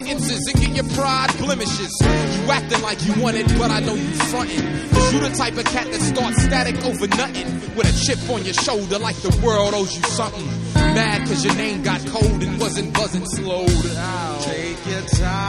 acquaintances and get your pride blemishes. You acting like you want it, but I know you frontin'. Cause you the type of cat that starts static over nothing, with a chip on your shoulder like the world owes you something. Mad cause your name got cold and wasn't buzzing slowed out. Take your time.